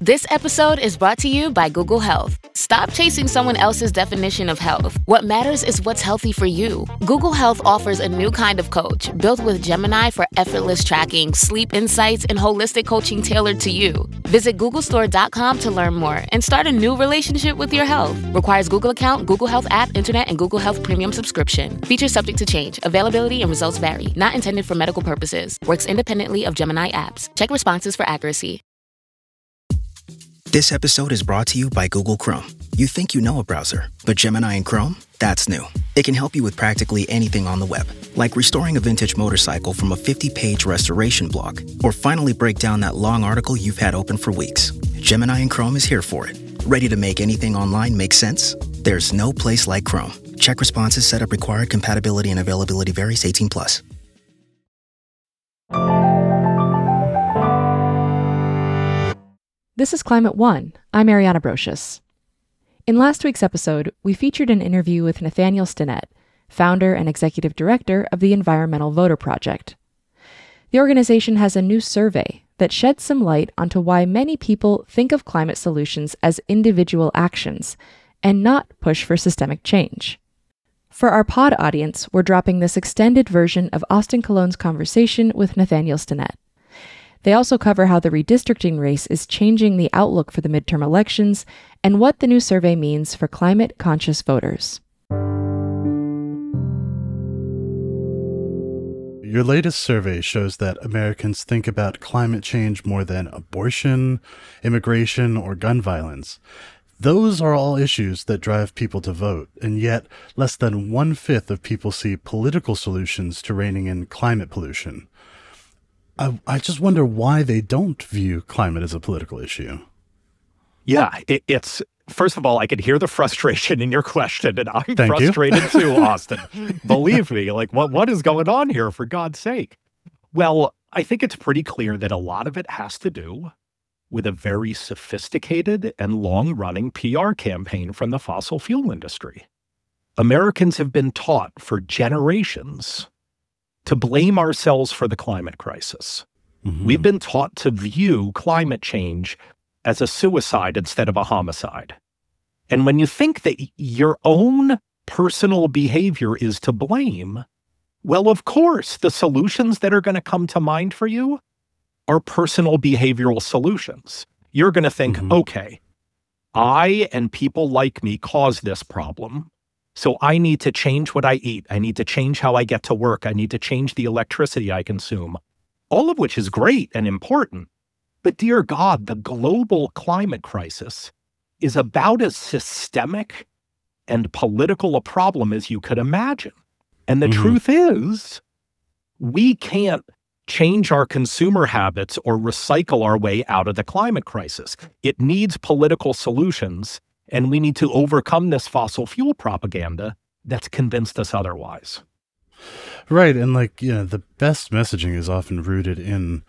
This episode is brought to you by Google Health. Stop chasing someone else's definition of health. What matters is what's healthy for you. Google Health offers a new kind of coach built with Gemini for effortless tracking, sleep insights, and holistic coaching tailored to you. Visit googlestore.com to learn more and start a new relationship with your health. Requires Google account, Google Health app, internet, and Google Health premium subscription. Features subject to change. Availability and results vary. Not intended for medical purposes. Works independently of Gemini apps. Check responses for accuracy. This episode is brought to you by Google Chrome. You think you know a browser, but Gemini and Chrome? That's new. It can help you with practically anything on the web, like restoring a vintage motorcycle from a 50-page restoration blog, or finally break down that long article you've had open for weeks. Gemini and Chrome is here for it. Ready to make anything online make sense? There's no place like Chrome. Check responses, setup required, compatibility and availability varies, 18+. This is Climate One. I'm Ariana Brocious. In last week's episode, we featured an interview with Nathaniel Stinnett, founder and executive director of the Environmental Voter Project. The organization has a new survey that sheds some light onto why many people think of climate solutions as individual actions and not push for systemic change. For our pod audience, we're dropping this extended version of Austin Colon's conversation with Nathaniel Stinnett. They also cover how the redistricting race is changing the outlook for the midterm elections and what the new survey means for climate-conscious voters. Your latest survey shows that Americans think about climate change more than abortion, immigration, or gun violence. Those are all issues that drive people to vote, and yet less than 1/5 of people see political solutions to reining in climate pollution. I just wonder why they don't view climate as a political issue. Yeah, it's first of all, I could hear the frustration in your question, and I'm Thank frustrated too, Austin. Believe me, like what is going on here, for God's sake? Well, I think it's pretty clear that a lot of it has to do with a very sophisticated and long-running PR campaign from the fossil fuel industry. Americans have been taught for generations to blame ourselves for the climate crisis. Mm-hmm. We've been taught to view climate change as a suicide instead of a homicide. And when you think that your own personal behavior is to blame, well, of course, the solutions that are going to come to mind for you are personal behavioral solutions. You're going to think, okay, I and people like me caused this problem. So I need to change what I eat. I need to change how I get to work. I need to change the electricity I consume, all of which is great and important. But dear God, the global climate crisis is about as systemic and political a problem as you could imagine. And the truth is, we can't change our consumer habits or recycle our way out of the climate crisis. It needs political solutions. And we need to overcome this fossil fuel propaganda that's convinced us otherwise. Right. And the best messaging is often rooted in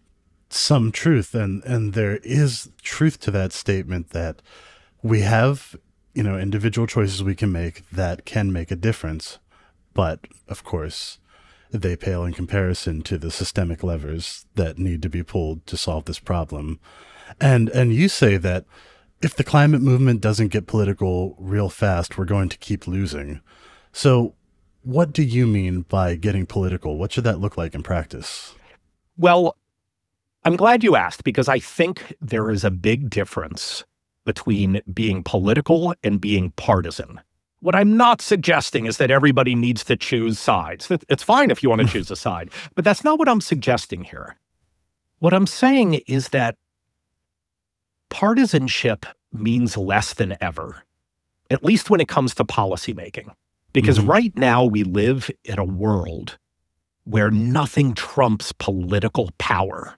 some truth. And there is truth to that statement that we have, individual choices we can make that can make a difference. But of course, they pale in comparison to the systemic levers that need to be pulled to solve this problem. And you say that if the climate movement doesn't get political real fast, we're going to keep losing. So what do you mean by getting political? What should that look like in practice? Well, I'm glad you asked, because I think there is a big difference between being political and being partisan. What I'm not suggesting is that everybody needs to choose sides. It's fine if you want to choose a side, but that's not what I'm suggesting here. What I'm saying is that partisanship means less than ever, at least when it comes to policymaking. Because right now we live in a world where nothing trumps political power.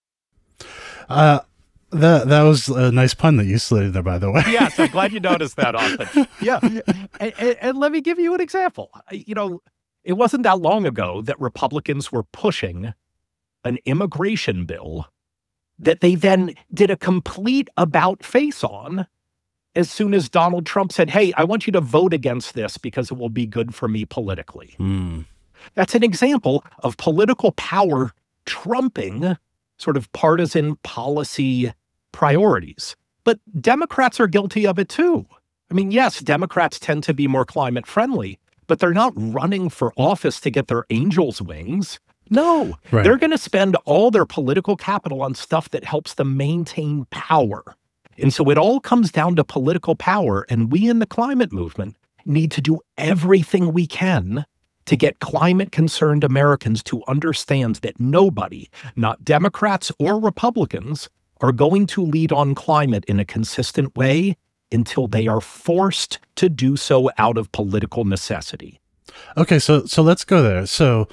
That was a nice pun that you slid in there, by the way. Yes, I'm glad you noticed that, Austin. Yeah. And let me give you an example. It wasn't that long ago that Republicans were pushing an immigration bill that they then did a complete about-face on as soon as Donald Trump said, hey, I want you to vote against this because it will be good for me politically. That's an example of political power trumping sort of partisan policy priorities. But Democrats are guilty of it too. I mean, yes, Democrats tend to be more climate friendly, but they're not running for office to get their angel's wings. No, Right. They're going to spend all their political capital on stuff that helps them maintain power. And so it all comes down to political power. And we in the climate movement need to do everything we can to get climate-concerned Americans to understand that nobody, not Democrats or Republicans, are going to lead on climate in a consistent way until they are forced to do so out of political necessity. Okay, so let's go there. So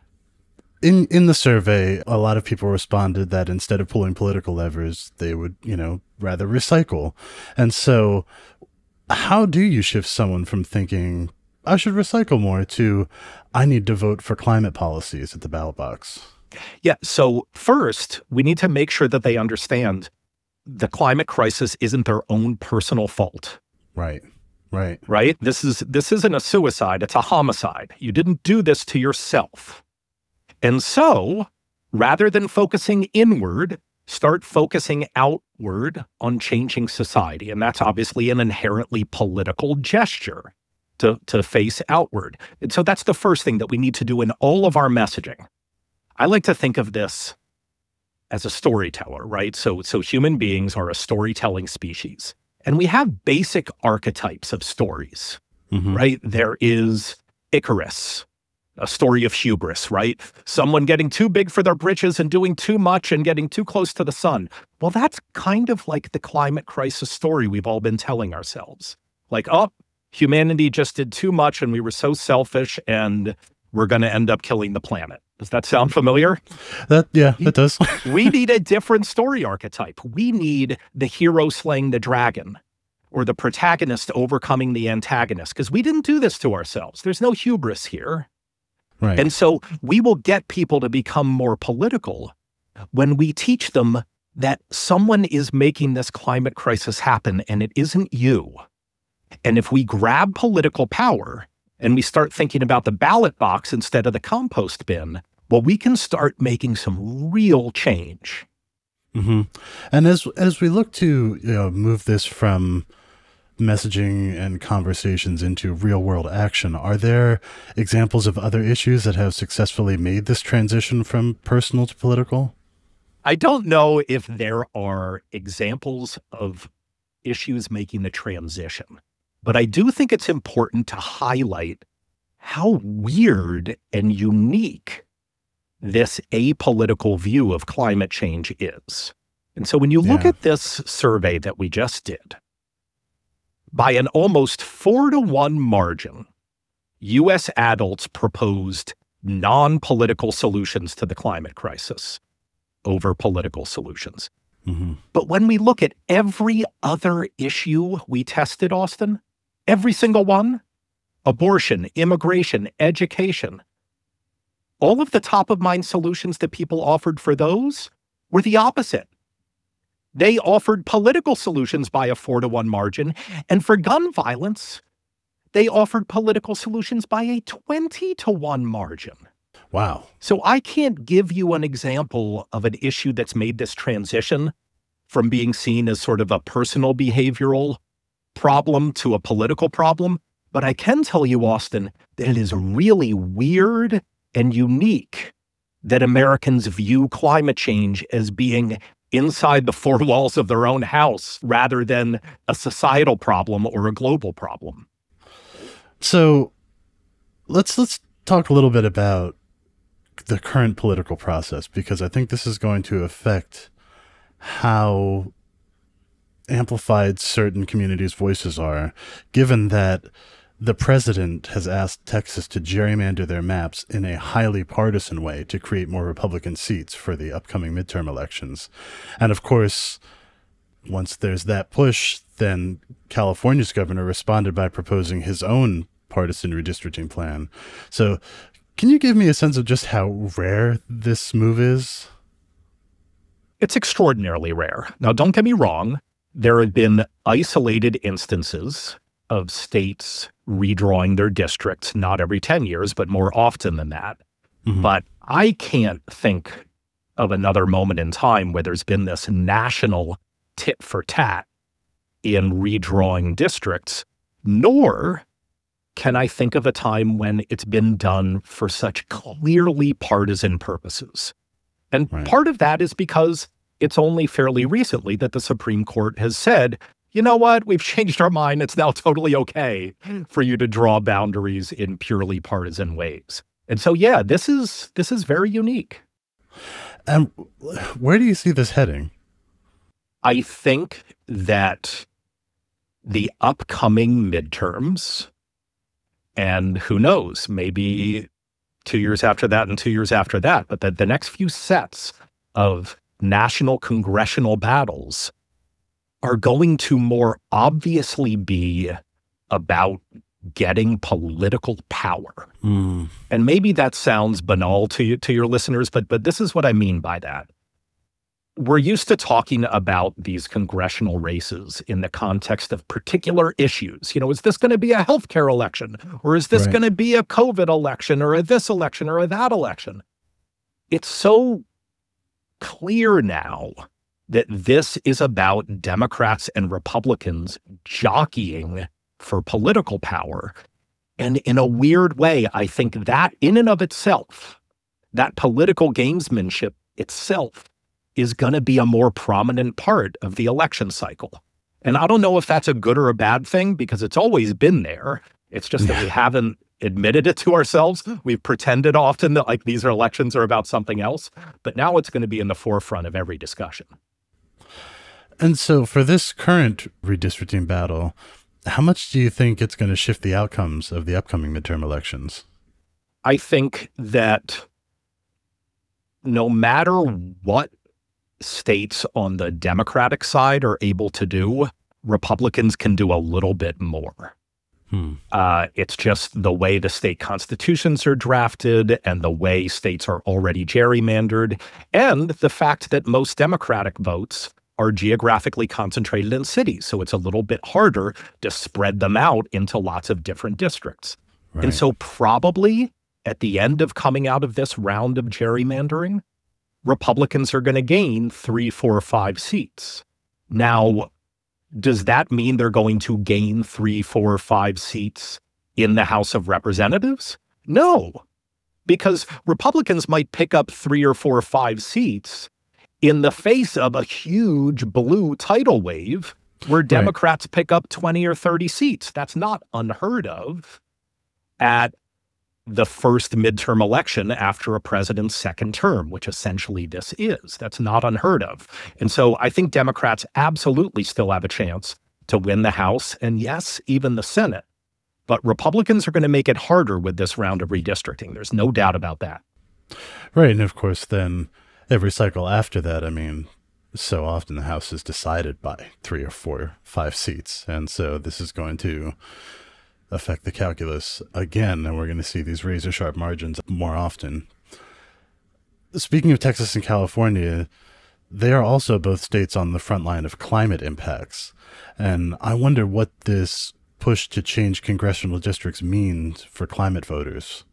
in the survey, a lot of people responded that instead of pulling political levers, they would, rather recycle. And so how do you shift someone from thinking, I should recycle more, to I need to vote for climate policies at the ballot box? Yeah, so first, we need to make sure that they understand the climate crisis isn't their own personal fault. Right. Right? This isn't a suicide, it's a homicide. You didn't do this to yourself. And so, rather than focusing inward, start focusing outward on changing society. And that's obviously an inherently political gesture to face outward. And so that's the first thing that we need to do in all of our messaging. I like to think of this as a storyteller, right? So human beings are a storytelling species. And we have basic archetypes of stories, right? There is Icarus, a story of hubris, right? Someone getting too big for their britches and doing too much and getting too close to the sun. Well, that's kind of like the climate crisis story we've all been telling ourselves. Like, oh, humanity just did too much and we were so selfish and we're going to end up killing the planet. Does that sound familiar? It does. We need a different story archetype. We need the hero slaying the dragon or the protagonist overcoming the antagonist, because we didn't do this to ourselves. There's no hubris here. Right. And so we will get people to become more political when we teach them that someone is making this climate crisis happen and it isn't you. And if we grab political power and we start thinking about the ballot box instead of the compost bin, well, we can start making some real change. And as we look to move this from messaging and conversations into real world action, are there examples of other issues that have successfully made this transition from personal to political? I don't know if there are examples of issues making the transition, but I do think it's important to highlight how weird and unique this apolitical view of climate change is. And so when you look at this survey that we just did, by an almost 4-to-1 margin, U.S. adults proposed non-political solutions to the climate crisis over political solutions. But when we look at every other issue we tested, Austin, every single one, abortion, immigration, education, all of the top-of-mind solutions that people offered for those were the opposite. They offered political solutions by a 4-to-1 margin, and for gun violence, they offered political solutions by a 20-to-1 margin. Wow. So I can't give you an example of an issue that's made this transition from being seen as sort of a personal behavioral problem to a political problem, but I can tell you, Austin, that it is really weird and unique that Americans view climate change as being inside the four walls of their own house rather than a societal problem or a global problem. So let's talk a little bit about the current political process, because I think this is going to affect how amplified certain communities' voices are, given that the president has asked Texas to gerrymander their maps in a highly partisan way to create more Republican seats for the upcoming midterm elections. And of course, once there's that push, then California's governor responded by proposing his own partisan redistricting plan. So can you give me a sense of just how rare this move is? It's extraordinarily rare. Now, don't get me wrong. There have been isolated instances of states redrawing their districts, not every 10 years, but more often than that. But I can't think of another moment in time where there's been this national tit for tat in redrawing districts, nor can I think of a time when it's been done for such clearly partisan purposes. And part of that is because it's only fairly recently that the Supreme Court has said, you know what, we've changed our mind. It's now totally okay for you to draw boundaries in purely partisan ways. And so, yeah, this is very unique. And where do you see this heading? I think that the upcoming midterms, and who knows, maybe 2 years after that and 2 years after that, but the next few sets of national congressional battles are going to more obviously be about getting political power. And maybe that sounds banal to your listeners, but this is what I mean by that. We're used to talking about these congressional races in the context of particular issues. You know, is this going to be a healthcare election? Or is this going to be a COVID election or a this election or a that election? It's so clear now that this is about Democrats and Republicans jockeying for political power. And in a weird way, I think that in and of itself, that political gamesmanship itself is going to be a more prominent part of the election cycle. And I don't know if that's a good or a bad thing, because it's always been there. It's just that we haven't admitted it to ourselves. We've pretended often that like these elections are about something else, but now it's going to be in the forefront of every discussion. And so for this current redistricting battle, how much do you think it's going to shift the outcomes of the upcoming midterm elections? I think that no matter what states on the Democratic side are able to do, Republicans can do a little bit more. It's just the way the state constitutions are drafted and the way states are already gerrymandered, and the fact that most Democratic votes are geographically concentrated in cities. So it's a little bit harder to spread them out into lots of different districts. And so probably at the end of coming out of this round of gerrymandering, Republicans are going to gain 3, 4, 5 seats. Now, does that mean they're going to gain 3, 4, 5 seats in the House of Representatives? No, because Republicans might pick up 3 or 4 or 5 seats in the face of a huge blue tidal wave where Democrats pick up 20 or 30 seats. That's not unheard of at the first midterm election after a president's second term, which essentially this is. That's not unheard of. And so I think Democrats absolutely still have a chance to win the House and, yes, even the Senate. But Republicans are going to make it harder with this round of redistricting. There's no doubt about that. Right. And of course, then every cycle after that, I mean, so often the House is decided by 3 or 4, 5 seats. And so this is going to affect the calculus again, and we're going to see these razor sharp margins more often. Speaking of Texas and California, they are also both states on the front line of climate impacts. And I wonder what this push to change congressional districts means for climate voters.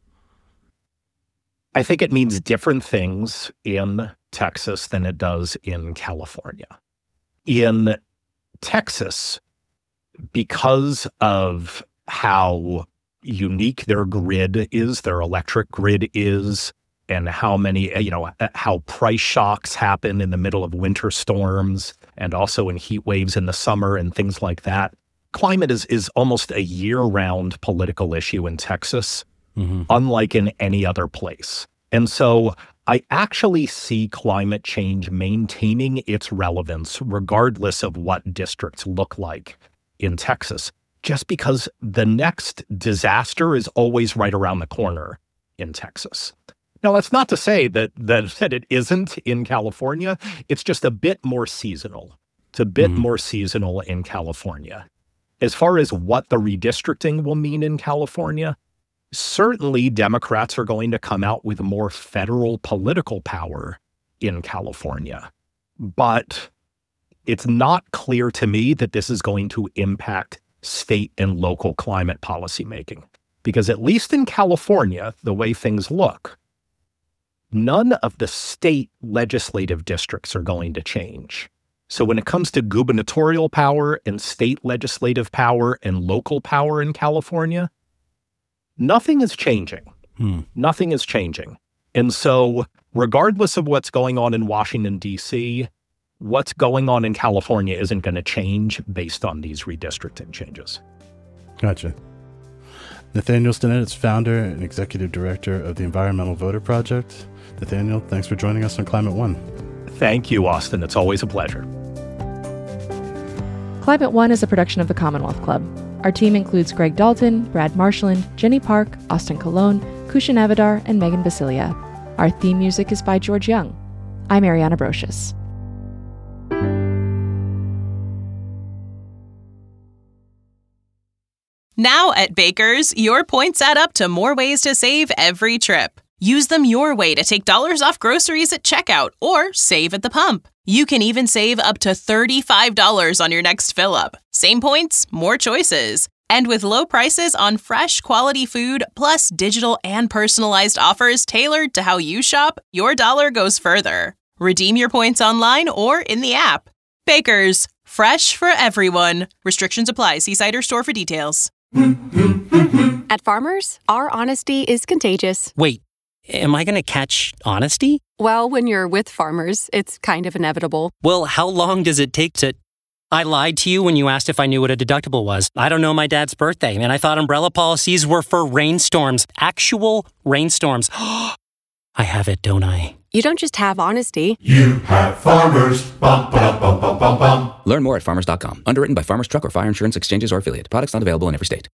I think it means different things in Texas than it does in California. In Texas, because of how unique their grid is, their electric grid is, and how many, how price shocks happen in the middle of winter storms and also in heat waves in the summer and things like that. Climate is almost a year-round political issue in Texas, unlike in any other place. And so I actually see climate change maintaining its relevance regardless of what districts look like in Texas, just because the next disaster is always right around the corner in Texas. Now, that's not to say that it isn't in California. It's just a bit more seasonal. It's a bit more seasonal in California. As far as what the redistricting will mean in California, certainly Democrats are going to come out with more federal political power in California. But it's not clear to me that this is going to impact state and local climate policymaking. Because at least in California, the way things look, none of the state legislative districts are going to change. So when it comes to gubernatorial power and state legislative power and local power in California, nothing is changing. Nothing is changing. And so regardless of what's going on in Washington, D.C., what's going on in California isn't going to change based on these redistricting changes. Gotcha. Nathaniel Stinnett is founder and executive director of the Environmental Voter Project. Nathaniel, thanks for joining us on Climate One. Thank you, Austin. It's always a pleasure. Climate One is a production of the Commonwealth Club. Our team includes Greg Dalton, Brad Marshland, Jenny Park, Austin Colon, Kushan Avedar, and Megan Basilia. Our theme music is by George Young. I'm Ariana Brocious. Now at Baker's, your points add up to more ways to save every trip. Use them your way to take dollars off groceries at checkout or save at the pump. You can even save up to $35 on your next fill-up. Same points, more choices. And with low prices on fresh, quality food, plus digital and personalized offers tailored to how you shop, your dollar goes further. Redeem your points online or in the app. Baker's, fresh for everyone. Restrictions apply. See site or store for details. At Farmers, our honesty is contagious. Wait, am I going to catch honesty? Well, when you're with Farmers, it's kind of inevitable. Well, how long does it take to... I lied to you when you asked if I knew what a deductible was. I don't know my dad's birthday, and I thought umbrella policies were for rainstorms. Actual rainstorms. I have it, don't I? You don't just have honesty. You have Farmers. Bum, ba, bum, bum, bum, bum. Learn more at farmers.com. Underwritten by Farmers Truck or Fire Insurance Exchanges or Affiliate. Products not available in every state.